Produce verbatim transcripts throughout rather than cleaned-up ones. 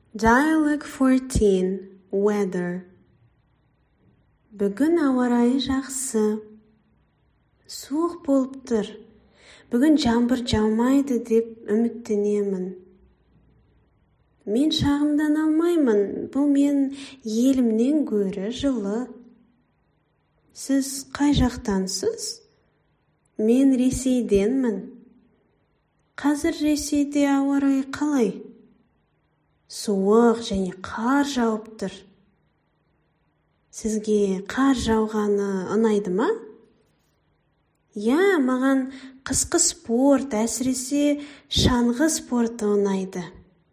Dialogue fourteen. Weather. Бүгін ауа райы жақсы. Суық болып тұр. Бүгін жаңбыр жаумайды деп үміттенемін. Мен шағымдан алмаймын. Бұл мен елімнен гөрі жылы. Сіз қай жақтансыз? Мен Ресейденмін. Қазір Ресейде ауа райы қалай? Суық және қар жауып тұр. Сізге қар жауғаны ұнайды ма? Я, маған қысқы спорт, әсіресе шаңғы спорты ұнайды.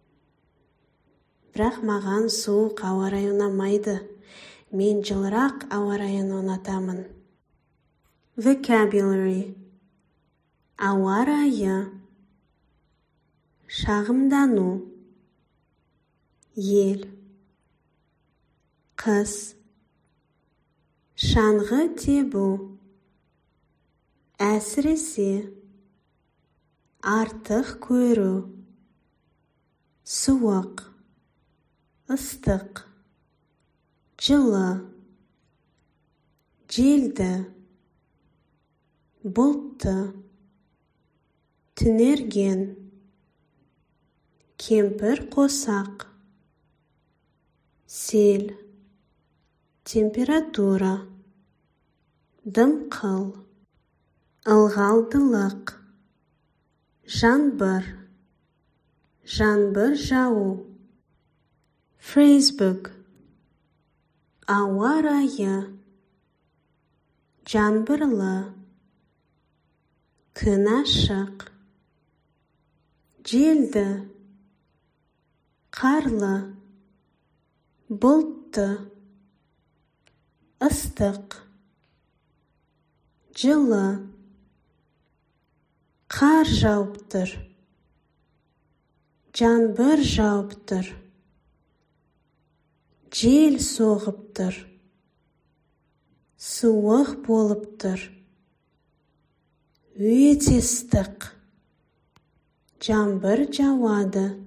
Бірақ маған суық ауа райы ұнамайды. Мен жылырақ ауа райын ұнатамын. Vocabulary. Ауа райы. Шағымдану. Ел. Қыс. Шаңғы тебу. Әсіресе. Артық көру. Суық. Ыстық. Жылы. Желді. Бұлтты. Түнерген. Кемпір қосақ. Сел. Температура. Дымқыл. Ылғалдылық. Жаңбыр. Жаңбыр жауы. Phrasebook. Ауа райы. Жаңбырлы. Күн ашық. Желді. Қарлы. Бұлтты. Ыстық. Жылы. Қар жауып тұр. Жаңбыр жауып тұр. Жел соғып тұр. Суық болып тұр. Өте ыстық. Жаңбыр жауады.